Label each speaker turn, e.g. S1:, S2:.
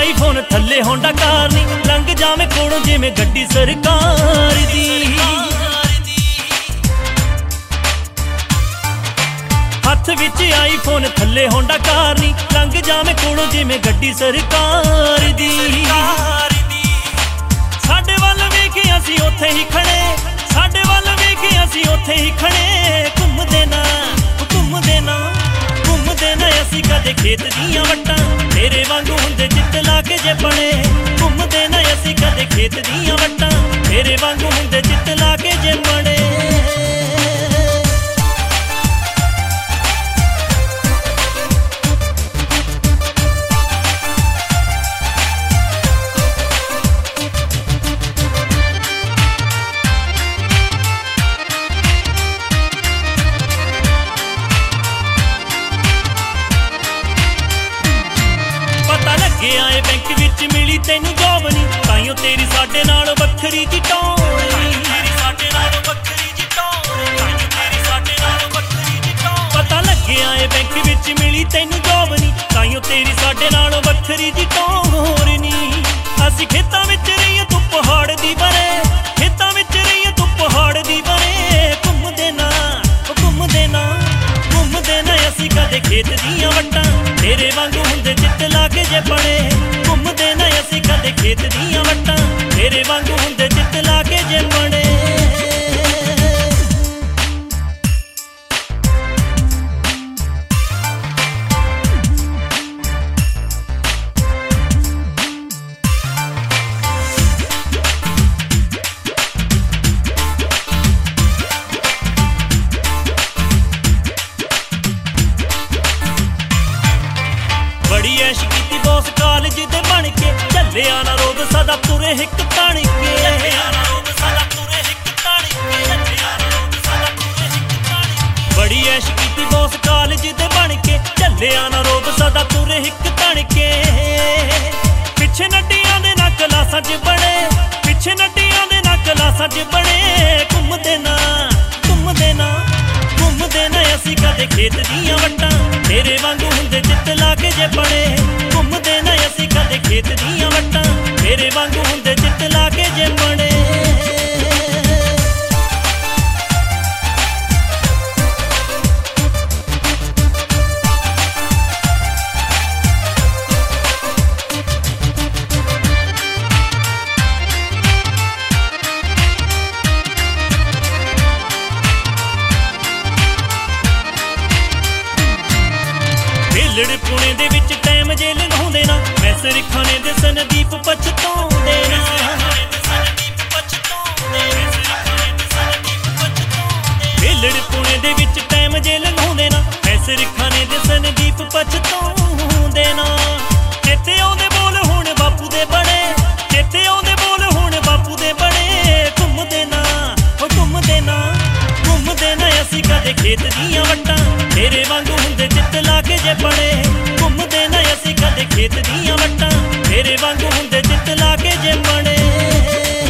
S1: IPhone ਥੱਲੇ Honda ਕਾਰ ਨੀ ਲੰਘ ਜਾਵੇਂ ਕੋਲੋਂ ਜਿਵੇਂ ਗੱਡੀ ਸਰਕਾਰ ਦੀ। ਹੱਥ ਵਿੱਚ ਆਈਫੋਨ ਥੱਲੇ ਹੋਂਡਾ ਕਾਰ ਨੀ ਲੰਘ ਜਾਵੇਂ ਕੋਲੋਂ ਜਿਵੇਂ ਗੱਡੀ ਸਰਕਾਰ ਦੀ। ਸਾਡੇ ਵੱਲ ਵੇਖ ਅਸੀਂ ਉੱਥੇ ਹੀ ਖੜੇ, ਸਾਡੇ ਵੱਲ ਵੇਖ ਅਸੀਂ ਉੱਥੇ ਹੀ ਖੜੇ। ਘੁੰਮਦੇ ਨਾ ਘੁੰਮਦੇ ਨਾ ਘੁੰਮਦੇ ਨਾ ਅਸੀਂ ਕਦੇ ਖੇਤ ਦੀਆਂ ਵੱਟਾਂ, ਤੇਰੇ ਵਾਂਗੂ ਹੁੰਦੇ ਜਿੱਤ ਲਾ ਕੇ ਜੇ ਬਣੇ। ਘੁੰਮਦੇ ਨਾ ਅਸੀਂ ਕਦੇ ਖੇਤ ਦੀਆਂ ਵੱਟਾਂ, ਤੇਰੇ ਵਾਂਗੂ ਹੁੰਦੇ ਜਿੱਤ ਲਾ ਕੇ ਜੇ ਬਣੇ। ਆਏ ਬੈਂਕ ਵਿੱਚ ਮਿਲੀ ਤੈਨੂੰ ਜੋਬ ਨੀ, ਤਾਈਓ ਤੇਰੀ ਸਾਡੇ ਨਾਲ ਵੱਖਰੀ ਜੀ ਟੌਰ। ਪਤਾ ਲੱਗਿਆ ਏ ਬੈਂਕ ਵਿੱਚ ਮਿਲੀ ਤੈਨੂੰ ਜੋਬ ਨੀ, ਤਾਈਓ ਤੇਰੀ ਸਾਡੇ ਨਾਲ ਵੱਖਰੀ ਜੀ ਟੌਰ ਨੀ। ਅਸੀਂ ਖੇਤਾਂ ਵਿੱਚ ਰਹੀਏ ਤੂੰ ਪਹਾੜ ਦੀ ਬਣੇ, ਖੇਤਾਂ ਵਿੱਚ ਰਹੀਏ ਤੂੰ ਪਹਾੜ ਦੀ ਬਣੇ। ਘੁੰਮਦੇ ਨਾ ਘੁੰਮਦੇ ਨਾ ਘੁੰਮਦੇ ਨਾ ਅਸੀਂ ਕਦੇ ਖੇਤ ਦੀਆਂ ਵੱਟਾਂ, ਤੇਰੇ ਵਾਂਗੂ ਹੁੰਦੇ ਜਿੱਤ ਲਾ ਕੇ ਜੇ ਬਣੇ। ਘੁੰਮਦੇ ਨਾ ਅਸੀਂ ਕਦੇ ਖੇਤ ਦੀਆਂ ਵੱਟਾਂ, ਤੇਰੇ ਵਾਂਗੂ ਹੁੰਦੇ ਜਿੱਤ ਲਾ ਕੇ ਜੇ ਬਣੇ। ਬੜੀ ਐਸ਼ ਕੀਤੀ ਬੌਸ ਕਾਲਜ ਦੇ ਬਣ ਕੇ, ਝੱਲਿਆ ਨਾ ਰੋਬ ਸਦਾ ਤੁਰੇ ਹਿੱਕ ਤਣ ਕੇ। ਬੜੀ ਐਸ਼ ਕੀਤੀ ਬੌਸ ਕਾਲਜ ਦੇ ਬਣ ਕੇ, ਝੱਲਿਆ ਨਾ ਰੋਬ ਸਦਾ ਤੁਰੇ ਹਿੱਕ ਤਣ ਕੇ। ਪਿੱਛੇ ਨੱਡੀਆਂ ਦੇ ਨਾ ਕਲਾਸਾਂ 'ਚ ਬਣੇ, ਪਿੱਛੇ ਨੱਡੀਆਂ ਦੇ ਨਾ ਕਲਾਸਾਂ 'ਚ ਬਣੇ। ਘੁੰਮਦੇ ਨਾ ਘੁੰਮਦੇ ਨਾ ਘੁੰਮਦੇ ਨਾ ਅਸੀਂ ਕਦੇ ਖੇਤ ਦੀਆਂ ਵੱਟਾਂ, ਤੇਰੇ ਵਾਂਗੂ ਹੁੰਦੇ ਜਿੱਤ ਲਾ ਕੇ ਜੇ ਬਣੇ। ਘੁੰਮਦੇ ਨਾ ਅਸੀਂ ਕਦੇ ਖੇਤ ਦੀਆਂ ਵੱਟਾਂ, ਤੇਰੇ ਵਾਂਗੂ ਹੁੰਦੇ ਜਿੱਤ ਲਾ ਕੇ ਜੇ ਬਣੇ। ਵੇਲੜ ਪੁਣੇ ਦੇ ਵਿੱਚ ਟਾਈਮ ਜੇ ਲੰਘਾਉਂਦੇ ਨਾ, ਮੈਸਰ ਖਾਨੇ ਦੇ ਸੰਦੀਪ ਪਛਤਾਉਂਦੇ ਨਾ। ਵੇਲੜ ਪੁਣੇ ਦੇ ਵਿੱਚ ਟਾਈਮ ਜੇ ਲੰਘਾਉਂਦੇ ਨਾ, ਮੈਸਰ ਖਾਨੇ ਦੇ ਸੰਦੀਪ ਪਛਤਾਉਂਦੇ ਨਾ। ਚੇਤੇ ਆਉਂਦੇ ਬੋਲ ਹੁਣ ਬਾਪੂ ਦੇ ਬਣੇ, ਚੇਤੇ ਆਉਂਦੇ ਬੋਲ ਹੁਣ ਬਾਪੂ ਦੇ ਬਣੇ। ਘੁੰਮਦੇ ਨਾ ਘੁੰਮਦੇ ਨਾ ਘੁੰਮਦੇ ਨਾ ਅਸੀਂ ਕਦੇ ਖੇਤ ਦੀਆਂ ਵੱਟਾਂ, ਤੇਰੇ ਵਾਂਗੂ ਹੁੰਦੇ ਜਿੱਤ ਲਾ ਕੇ ਜੇ ਬਣੇ। ਘੁੰਮਦੇ ਨਾ ਅਸੀਂ ਕਦੇ ਖੇਤ ਦੀਆਂ ਵੱਟਾਂ, ਤੇਰੇ ਵਾਂਗੂ ਹੁੰਦੇ ਜਿੱਤ ਲਾ ਕੇ ਜੇ ਬਣੇ।